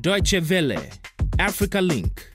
Deutsche Welle, Africa Link.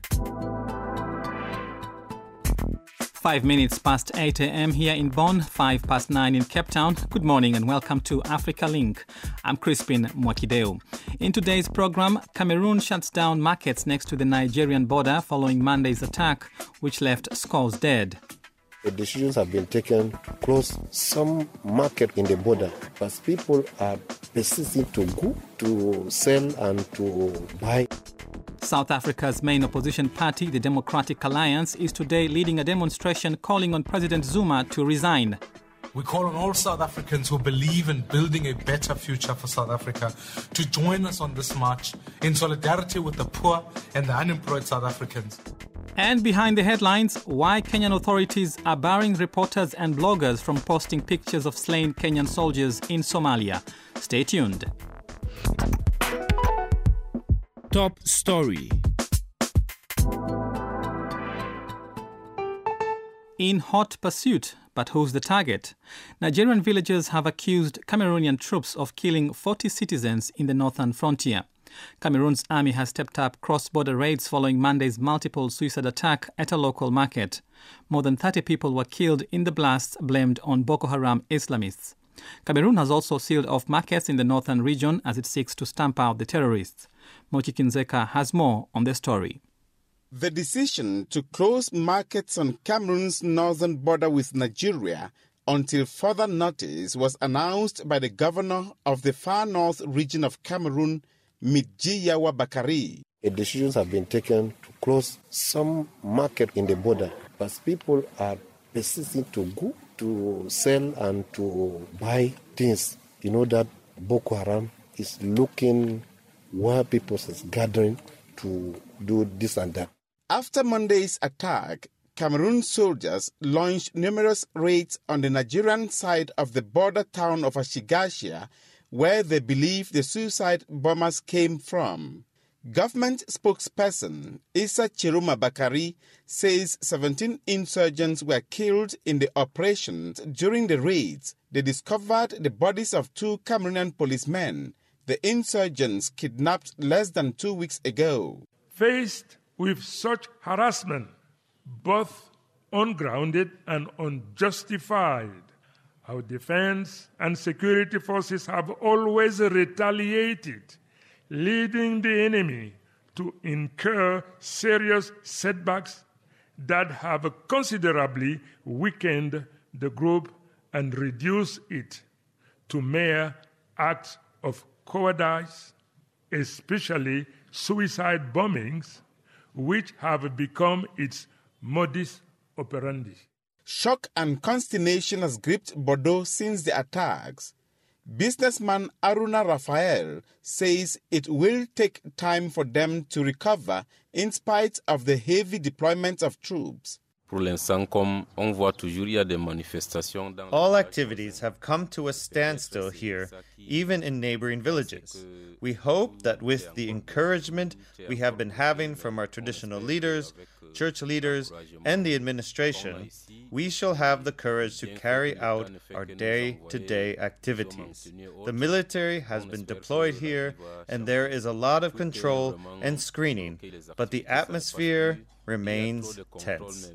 5 minutes past 8 a.m. here in Bonn, 5 past 9 in Cape Town. Good morning and welcome to Africa Link. I'm Crispin Mwakideu. In today's program, Cameroon shuts down markets next to the Nigerian border following Monday's attack, which left scores dead. The decisions have been taken to close some market in the border, but people are persisting to go, to sell and to buy. South Africa's main opposition party, the Democratic Alliance, is today leading a demonstration calling on President Zuma to resign. We call on all South Africans who believe in building a better future for South Africa to join us on this march in solidarity with the poor and the unemployed South Africans. And behind the headlines, why Kenyan authorities are barring reporters and bloggers from posting pictures of slain Kenyan soldiers in Somalia. Stay tuned. Top story. In hot pursuit, but who's the target? Nigerian villagers have accused Cameroonian troops of killing 40 citizens in the northern frontier. Cameroon's army has stepped up cross-border raids following Monday's multiple suicide attack at a local market. More than 30 people were killed in the blasts blamed on Boko Haram Islamists. Cameroon has also sealed off markets in the northern region as it seeks to stamp out the terrorists. Mochi Kinzeka has more on the story. The decision to close markets on Cameroon's northern border with Nigeria until further notice was announced by the governor of the far north region of Cameroon, Midjiyawa Bakari. The decisions have been taken to close some market in the border, but people are persisting to go, to sell and to buy things. You know that Boko Haram is looking where people is gathering to do this and that. After Monday's attack, Cameroon soldiers launched numerous raids on the Nigerian side of the border town of Ashigashia, where they believe the suicide bombers came from. Government spokesperson Issa Chiruma Bakari says 17 insurgents were killed in the operations. During the raids, they discovered the bodies of 2 Cameroonian policemen the insurgents kidnapped less than 2 weeks ago. Faced with such harassment, both ungrounded and unjustified, our defense and security forces have always retaliated, leading the enemy to incur serious setbacks that have considerably weakened the group and reduced it to mere acts of cowardice, especially suicide bombings, which have become its modus operandi. Shock and consternation has gripped Bordeaux since the attacks. Businessman Aruna Raphael says it will take time for them to recover in spite of the heavy deployment of troops. All activities have come to a standstill here, even in neighboring villages. We hope that with the encouragement we have been having from our traditional leaders, church leaders, and the administration, we shall have the courage to carry out our day-to-day activities. The military has been deployed here, and there is a lot of control and screening, but the atmosphere remains tense.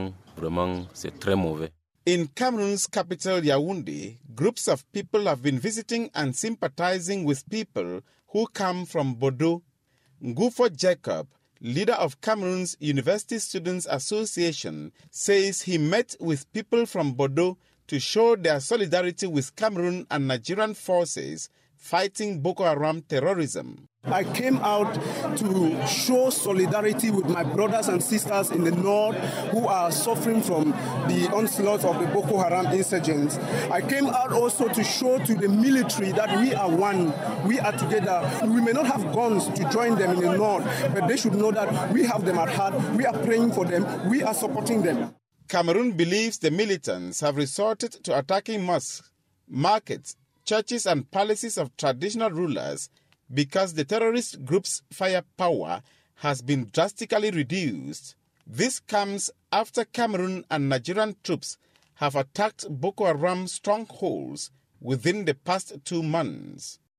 In Cameroon's capital, Yaoundé, groups of people have been visiting and sympathizing with people who come from Bordeaux. Ngufo Jacob, leader of Cameroon's University Students Association, says he met with people from Bordeaux to show their solidarity with Cameroon and Nigerian forces fighting Boko Haram terrorism. I came out to show solidarity with my brothers and sisters in the north who are suffering from the onslaught of the Boko Haram insurgents. I came out also to show to the military that we are one, we are together. We may not have guns to join them in the north, but they should know that we have them at heart, we are praying for them, we are supporting them. Cameroon believes the militants have resorted to attacking mosques, markets, churches and palaces of traditional rulers because the terrorist group's firepower has been drastically reduced. This comes after Cameroon and Nigerian troops have attacked Boko Haram strongholds within the past 2 months.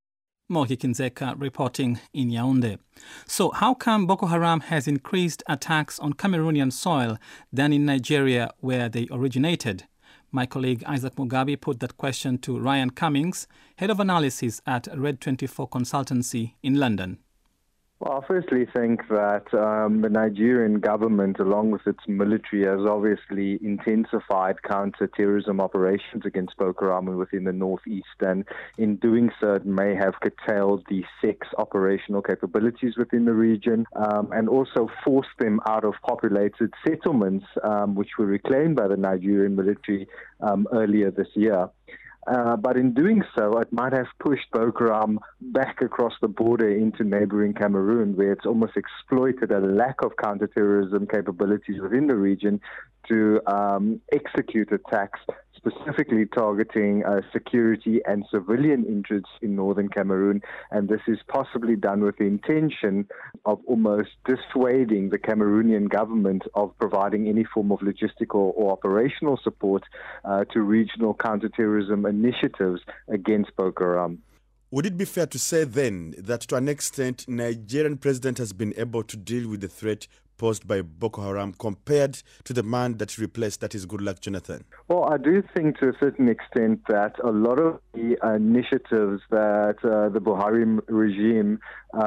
Mohi Kinzeka reporting in Yaoundé. So how come Boko Haram has increased attacks on Cameroonian soil than in Nigeria where they originated? My colleague Isaac Mugabe put that question to Ryan Cummings, head of analysis at Red 24 Consultancy in London. Well, I firstly think that the Nigerian government, along with its military, has obviously intensified counter-terrorism operations against Boko Haram within the northeast, and in doing so, it may have curtailed the SEC's operational capabilities within the region, and also forced them out of populated settlements, which were reclaimed by the Nigerian military earlier this year. But in doing so, it might have pushed Boko Haram back across the border into neighboring Cameroon, where it's almost exploited a lack of counterterrorism capabilities within the region to execute attacks, specifically targeting security and civilian interests in northern Cameroon. And this is possibly done with the intention of almost dissuading the Cameroonian government of providing any form of logistical or operational support to regional counterterrorism initiatives against Boko Haram. Would it be fair to say then that to an extent Nigerian president has been able to deal with the threat posed by Boko Haram compared to the man that replaced, that is Goodluck Jonathan? Well, I do think to a certain extent that a lot of the initiatives that the Buhari regime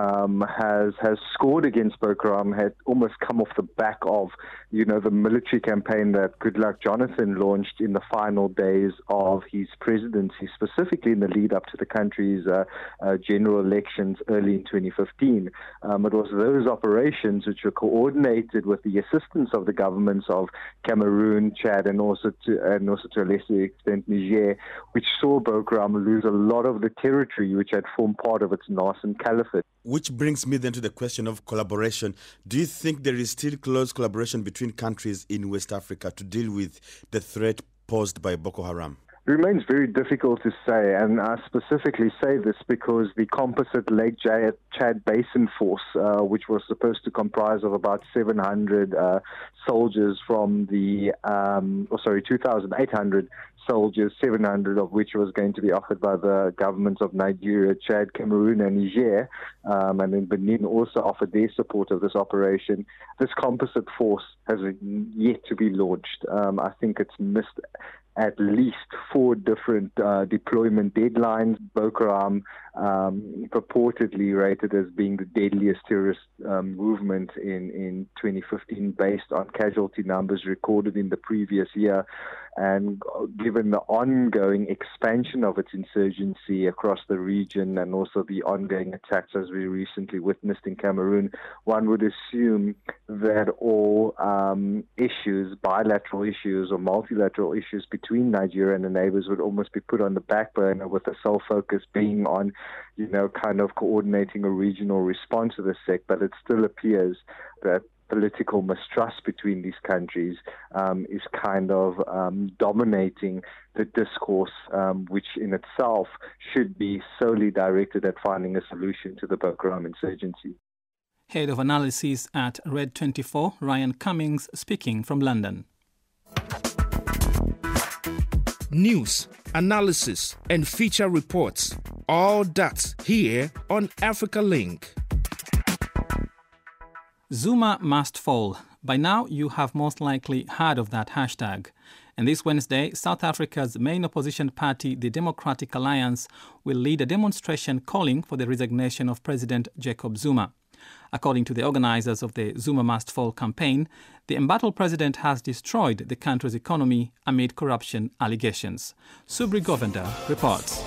has scored against Boko Haram had almost come off the back of, the military campaign that Goodluck Jonathan launched in the final days of his presidency, specifically in the lead up to the country's general elections early in 2015. It was those operations which were coordinated with the assistance of the governments of Cameroon, Chad, and also to a lesser extent Niger, which saw Boko Haram lose a lot of the territory which had formed part of its nascent caliphate. Which brings me then to the question of collaboration. Do you think there is still close collaboration between countries in West Africa to deal with the threat posed by Boko Haram? It remains very difficult to say, and I specifically say this because the composite Lake Chad Basin Force, which was supposed to comprise of about 700 soldiers from the, 2,800 soldiers, 700 of which was going to be offered by the governments of Nigeria, Chad, Cameroon, and Niger, and then Benin also offered their support of this operation. This composite force has yet to be launched. I think it's missed at least 4 different deployment deadlines. Boko Haram purportedly rated as being the deadliest terrorist movement in 2015 based on casualty numbers recorded in the previous year. And given the ongoing expansion of its insurgency across the region and also the ongoing attacks as we recently witnessed in Cameroon, one would assume that all issues, bilateral issues or multilateral issues between Nigeria and the neighbors would almost be put on the back burner, with the sole focus being on, kind of coordinating a regional response to the SEC. But it still appears that political mistrust between these countries is kind of dominating the discourse, which in itself should be solely directed at finding a solution to the Boko Haram insurgency. Head of analysis at Red 24, Ryan Cummings, speaking from London. News, analysis, and feature reports. All that here on Africa Link. Zuma must fall. By now, you have most likely heard of that hashtag. And this Wednesday, South Africa's main opposition party, the Democratic Alliance, will lead a demonstration calling for the resignation of President Jacob Zuma. According to the organizers of the Zuma Must Fall campaign, the embattled president has destroyed the country's economy amid corruption allegations. Subri Govender reports.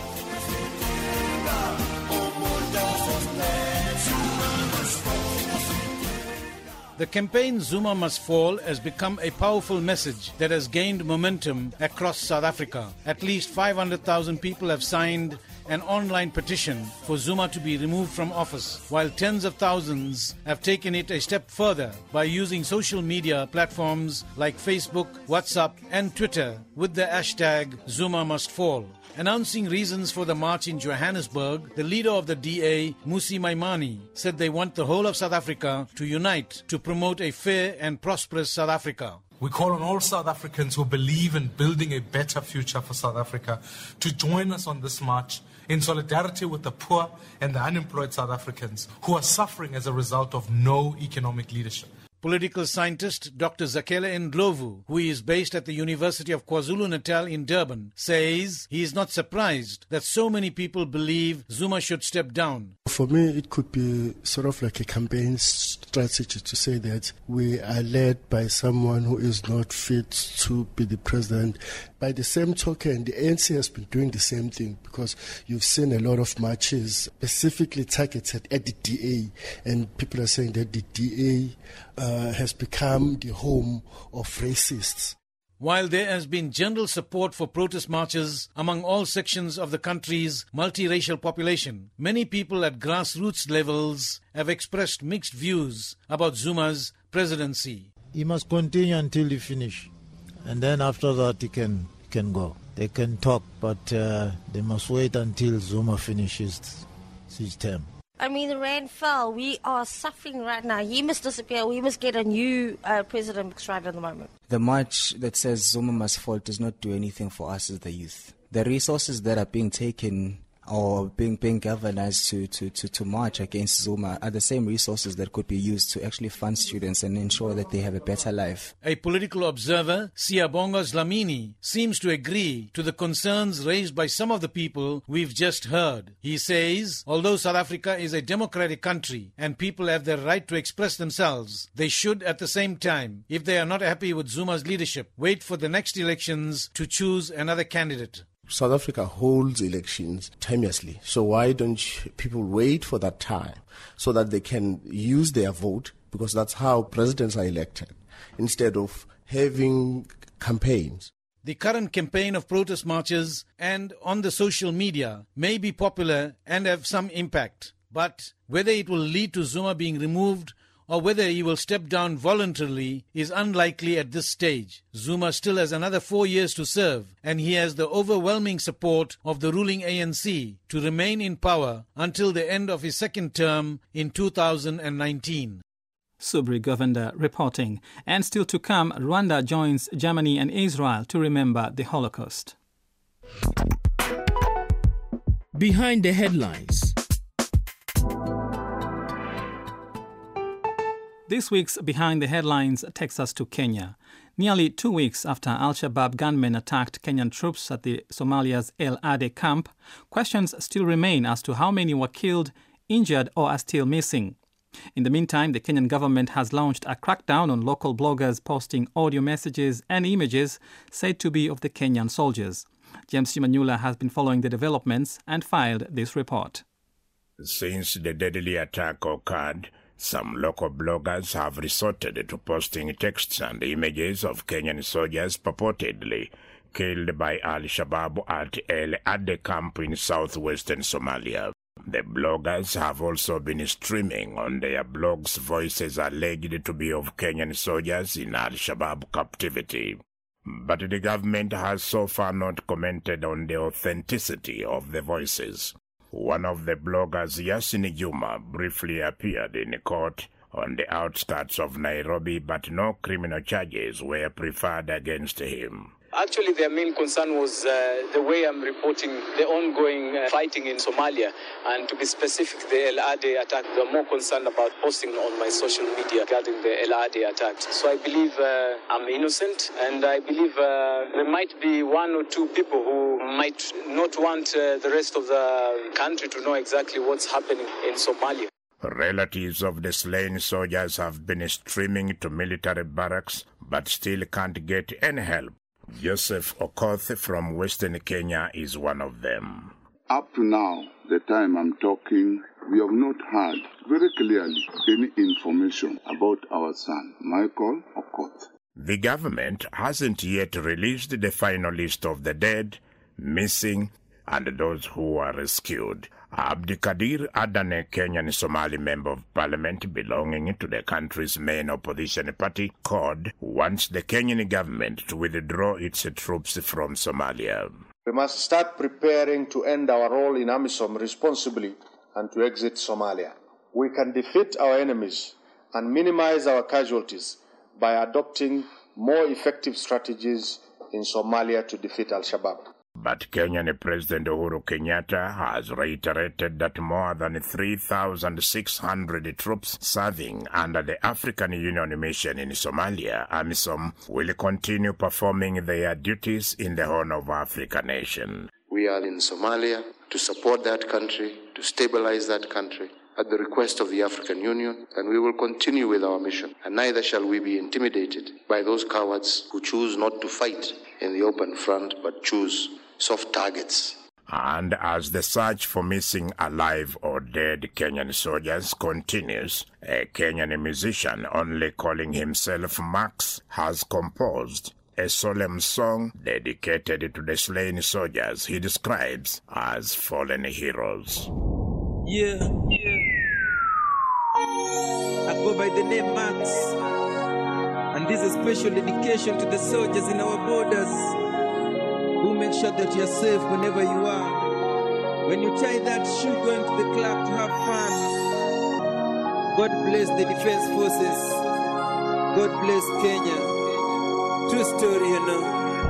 The campaign Zuma Must Fall has become a powerful message that has gained momentum across South Africa. At least 500,000 people have signed an online petition for Zuma to be removed from office, while tens of thousands have taken it a step further by using social media platforms like Facebook, WhatsApp and Twitter with the hashtag Zuma Must Fall. Announcing reasons for the march in Johannesburg, the leader of the DA, Mmusi Maimane, said they want the whole of South Africa to unite to promote a fair and prosperous South Africa. We call on all South Africans who believe in building a better future for South Africa to join us on this march in solidarity with the poor and the unemployed South Africans who are suffering as a result of no economic leadership. Political scientist Dr. Zakele Ndlovu, who is based at the University of KwaZulu-Natal in Durban, says he is not surprised that so many people believe Zuma should step down. For me, it could be sort of like a campaign strategy to say that we are led by someone who is not fit to be the president. By the same token, the ANC has been doing the same thing, because you've seen a lot of marches specifically targeted at the DA, and people are saying that the DA has become the home of racists. While there has been general support for protest marches among all sections of the country's multiracial population, many people at grassroots levels have expressed mixed views about Zuma's presidency. He must continue until he finish, and then after that he can go. They can talk, but they must wait until Zuma finishes his term. I mean, the rand fell. We are suffering right now. He must disappear. We must get a new president right at the moment. The march that says Zuma must fall does not do anything for us as the youth. The resources that are being taken or being galvanized to march against Zuma are the same resources that could be used to actually fund students and ensure that they have a better life. A political observer, Siyabonga Dlamini, seems to agree to the concerns raised by some of the people we've just heard. He says, although South Africa is a democratic country and people have the right to express themselves, they should at the same time, if they are not happy with Zuma's leadership, wait for the next elections to choose another candidate. South Africa holds elections timelessly. So why don't people wait for that time so that they can use their vote, because that's how presidents are elected, instead of having campaigns. The current campaign of protest marches and on the social media may be popular and have some impact. But whether it will lead to Zuma being removed or whether he will step down voluntarily is unlikely at this stage. Zuma still has another 4 years to serve, and he has the overwhelming support of the ruling ANC to remain in power until the end of his second term in 2019. Subri Govender reporting. And still to come, Rwanda joins Germany and Israel to remember the Holocaust. Behind the headlines. This week's Behind the Headlines takes us to Kenya. Nearly 2 weeks after Al-Shabaab gunmen attacked Kenyan troops at the Somalia's El Ade camp, questions still remain as to how many were killed, injured or are still missing. In the meantime, the Kenyan government has launched a crackdown on local bloggers posting audio messages and images said to be of the Kenyan soldiers. James Shimanyula has been following the developments and filed this report. Since the deadly attack occurred, some local bloggers have resorted to posting texts and images of Kenyan soldiers purportedly killed by Al-Shabaab at El Ade camp in southwestern Somalia. The bloggers have also been streaming on their blogs voices alleged to be of Kenyan soldiers in Al-Shabaab captivity. But the government has so far not commented on the authenticity of the voices. One of the bloggers, Yasin Juma, briefly appeared in court on the outskirts of Nairobi, but no criminal charges were preferred against him. Actually, their main concern was the way I'm reporting the ongoing fighting in Somalia. And to be specific, the El Ade attack. They're more concerned about posting on my social media regarding the El Ade attack. So I believe I'm innocent, and I believe there might be one or two people who might not want the rest of the country to know exactly what's happening in Somalia. Relatives of the slain soldiers have been streaming to military barracks, but still can't get any help. Joseph Okoth from Western Kenya is one of them. Up to now, the time I'm talking, we have not had very clearly any information about our son, Michael Okoth. The government hasn't yet released the final list of the dead, missing, and those who were rescued. Abdikadir Adane, Kenyan Somali Member of Parliament belonging to the country's main opposition party, CORD, wants the Kenyan government to withdraw its troops from Somalia. We must start preparing to end our role in AMISOM responsibly and to exit Somalia. We can defeat our enemies and minimize our casualties by adopting more effective strategies in Somalia to defeat Al-Shabaab. But Kenyan President Uhuru Kenyatta has reiterated that more than 3,600 troops serving under the African Union mission in Somalia, AMISOM, will continue performing their duties in the Horn of Africa nation. We are in Somalia to support that country, to stabilize that country, at the request of the African Union, and we will continue with our mission. And neither shall we be intimidated by those cowards who choose not to fight in the open front, but choose soft targets. And as the search for missing alive or dead Kenyan soldiers continues, a Kenyan musician only calling himself Max has composed a solemn song dedicated to the slain soldiers he describes as fallen heroes. I go by the name Max, and this is a special dedication to the soldiers in our borders who make sure that you're safe whenever you are. When you tie that shoe going to the club to have fun, God bless the defense forces. God bless Kenya. True story, you know.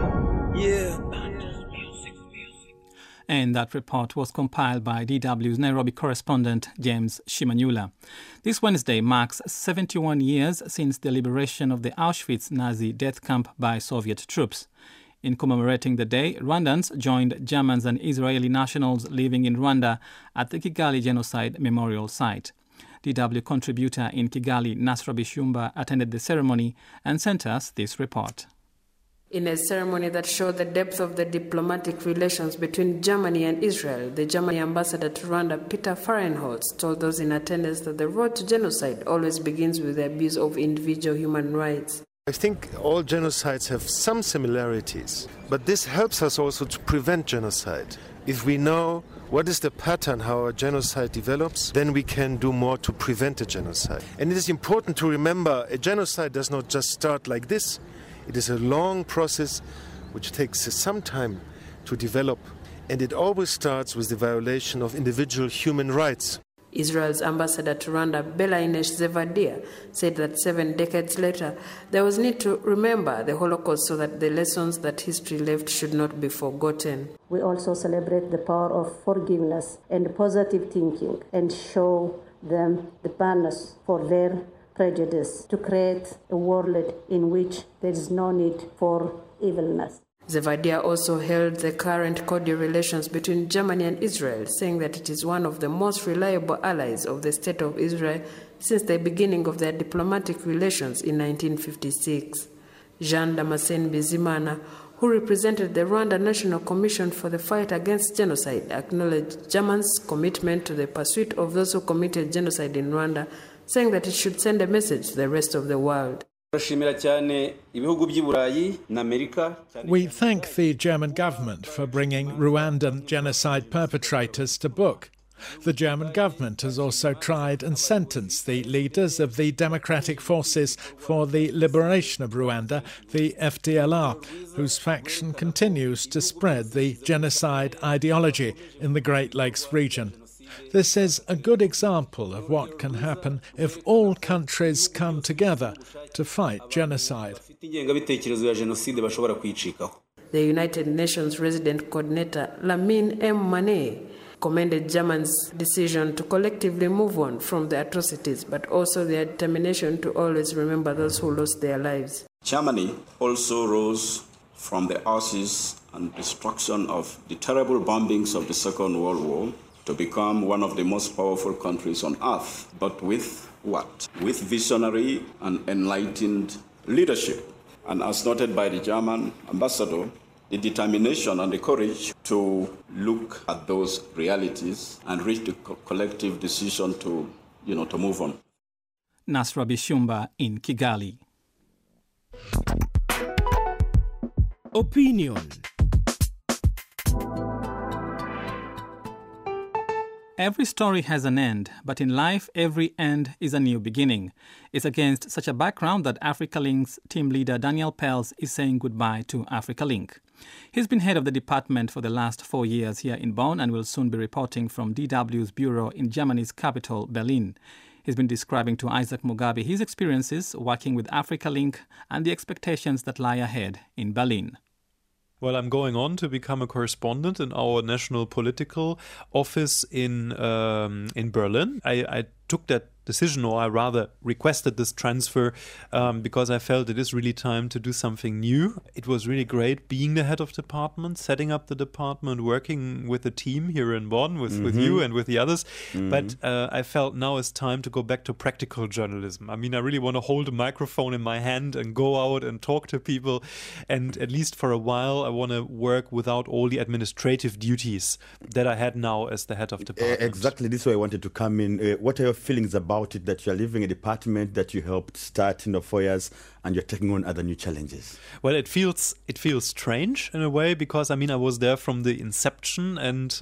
And that report was compiled by DW's Nairobi correspondent James Shimanyula. This Wednesday marks 71 years since the liberation of the Auschwitz Nazi death camp by Soviet troops. In commemorating the day, Rwandans joined Germans and Israeli nationals living in Rwanda at the Kigali Genocide Memorial Site. DW contributor in Kigali, Nasra Bishumba, attended the ceremony and sent us this report. In a ceremony that showed the depth of the diplomatic relations between Germany and Israel, the German ambassador to Rwanda, Peter Fahrenholz, told those in attendance that the road to genocide always begins with the abuse of individual human rights. I think all genocides have some similarities, but this helps us also to prevent genocide. If we know what is the pattern how a genocide develops, then we can do more to prevent a genocide. And it is important to remember a genocide does not just start like this. It is a long process which takes some time to develop, and it always starts with the violation of individual human rights. Israel's ambassador to Rwanda, Bella Ines Zevadia, said that 7 decades later, there was need to remember the Holocaust so that the lessons that history left should not be forgotten. We also celebrate the power of forgiveness and positive thinking and show them the pathos for their prejudice to create a world in which there is no need for evilness. Zevadia also hailed the current cordial relations between Germany and Israel, saying that it is one of the most reliable allies of the State of Israel since the beginning of their diplomatic relations in 1956. Jean Damascene Bizimana, who represented the Rwanda National Commission for the Fight Against Genocide, acknowledged Germany's commitment to the pursuit of those who committed genocide in Rwanda, saying that it should send a message to the rest of the world. We thank the German government for bringing Rwandan genocide perpetrators to book. The German government has also tried and sentenced the leaders of the Democratic Forces for the Liberation of Rwanda, the FDLR, whose faction continues to spread the genocide ideology in the Great Lakes region. This is a good example of what can happen if all countries come together to fight genocide. The United Nations resident coordinator Lamine M. Mane commended Germany's decision to collectively move on from the atrocities, but also their determination to always remember those who lost their lives. Germany also rose from the ashes and destruction of the terrible bombings of the Second World War to become one of the most powerful countries on earth, but with what? With visionary and enlightened leadership. And as noted by the German ambassador, the determination and the courage to look at those realities and reach the collective decision to move on. Nasra Bishumba in Kigali. Opinion. Every story has an end, but in life, every end is a new beginning. It's against such a background that Africa Link's team leader Daniel Pels is saying goodbye to Africa Link. He's been head of the department for the last 4 years here in Bonn and will soon be reporting from DW's bureau in Germany's capital, Berlin. He's been describing to Isaac Mugabe his experiences working with Africa Link and the expectations that lie ahead in Berlin. Well, I'm going on to become a correspondent in our national political office in Berlin. I took that decision, or I rather requested this transfer because I felt it is really time to do something new. It was really great being the head of department, setting up the department, working with the team here in Bonn, with you and with the others. But I felt now it's time to go back to practical journalism. I mean, I really want to hold a microphone in my hand and go out and talk to people. And at least for a while, I want to work without all the administrative duties that I had now as the head of department. Exactly, this is why I wanted to come in. What are your feelings about it, that you're leaving a department that you helped start in the 4 years and you're taking on other new challenges? Well, it feels strange in a way, because I mean I was there from the inception, and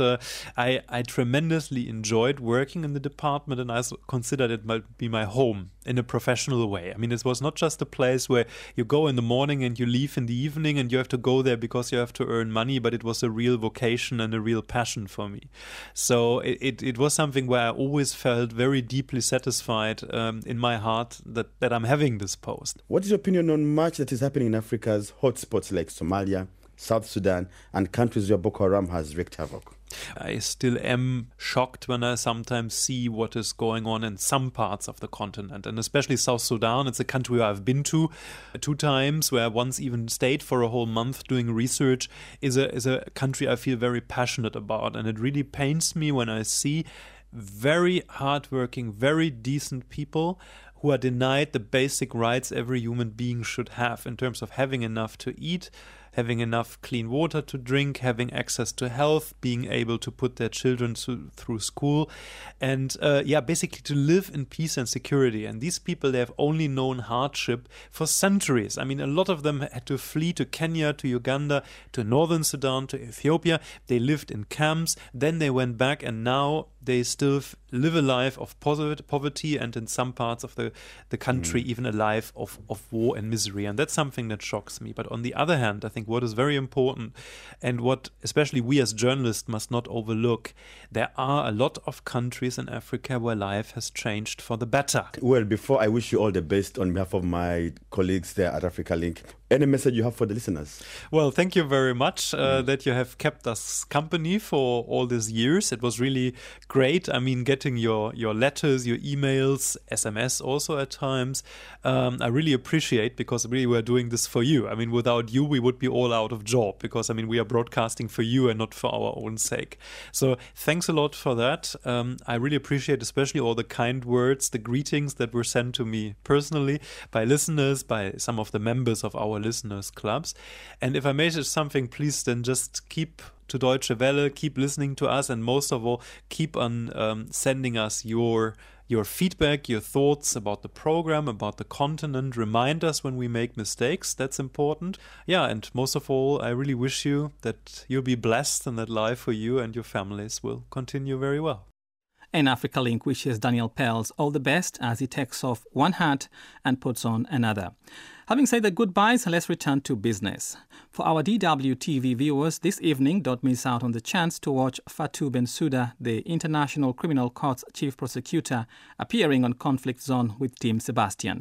I tremendously enjoyed working in the department, and I considered it might be my home in a professional way. I mean, it was not just a place where you go in the morning and you leave in the evening and you have to go there because you have to earn money, but it was a real vocation and a real passion for me. So it was something where I always felt very deeply satisfied in my heart that I'm having this post. What is your opinion on much that is happening in Africa's hotspots like Somalia, South Sudan, and countries where Boko Haram has wreaked havoc? I still am shocked when I sometimes see what is going on in some parts of the continent, and especially South Sudan. It's a country I've been to 2 times, where I once even stayed for a whole month doing research. Is a country I feel very passionate about, and it really pains me when I see very hardworking, very decent people who are denied the basic rights every human being should have in terms of having enough to eat, having enough clean water to drink, having access to health, being able to put their children through school, and basically to live in peace and security. And these people, they have only known hardship for centuries. I mean, a lot of them had to flee to Kenya, to Uganda, to Northern Sudan, to Ethiopia. They lived in camps, then they went back, and now they still live a life of poverty, and in some parts of the country even a life of war and misery. And that's something that shocks me. But on the other hand, I think what is very important, and what especially we as journalists must not overlook, there are a lot of countries in Africa where life has changed for the better. Well, before I wish you all the best on behalf of my colleagues there at Africa Link, any message you have for the listeners? Well, thank you very much that you have kept us company for all these years. It was really great. I mean, getting your letters, your emails, SMS also at times. I really appreciate, because really we're doing this for you. I mean, without you, we would be all out of job, because I mean, we are broadcasting for you and not for our own sake. So thanks a lot for that. I really appreciate especially all the kind words, the greetings that were sent to me personally by listeners, by some of the members of our listeners clubs. And if I may say something, please then just keep to Deutsche Welle, keep listening to us, and most of all, keep on sending us your feedback, your thoughts about the program, about the continent. Remind us when we make mistakes. That's important. Yeah, and most of all, I really wish you that you'll be blessed and that life for you and your families will continue very well. And Africa Link wishes Daniel Pearls all the best as he takes off one hat and puts on another. Having said the goodbyes, let's return to business. For our DW TV viewers, this evening don't miss out on the chance to watch Fatou Bensouda, the International Criminal Court's chief prosecutor, appearing on Conflict Zone with Tim Sebastian.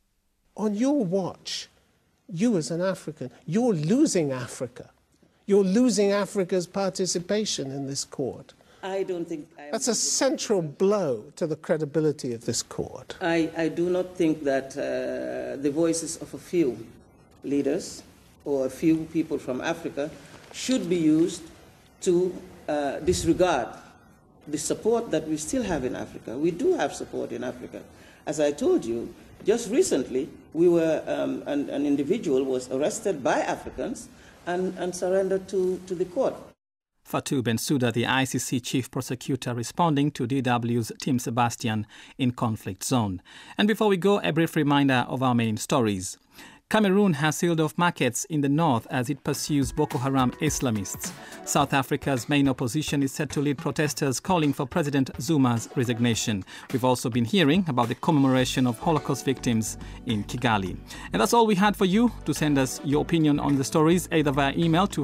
On your watch, you as an African, you're losing Africa. You're losing Africa's participation in this court. I don't think... That's a central blow to the credibility of this court. I do not think that the voices of a few leaders or a few people from Africa should be used to disregard the support that we still have in Africa. We do have support in Africa. As I told you, just recently, we were an individual was arrested by Africans and surrendered to the court. Fatou Bensouda, the ICC chief prosecutor, responding to DW's Tim Sebastian in Conflict Zone. And before we go, a brief reminder of our main stories. Cameroon has sealed off markets in the north as it pursues Boko Haram Islamists. South Africa's main opposition is set to lead protesters calling for President Zuma's resignation. We've also been hearing about the commemoration of Holocaust victims in Kigali. And that's all we had for you. To send us your opinion on the stories, either via email to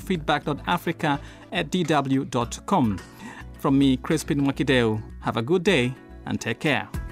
feedback.africa@dw.com. From me, Crispin Mwakideu, have a good day and take care.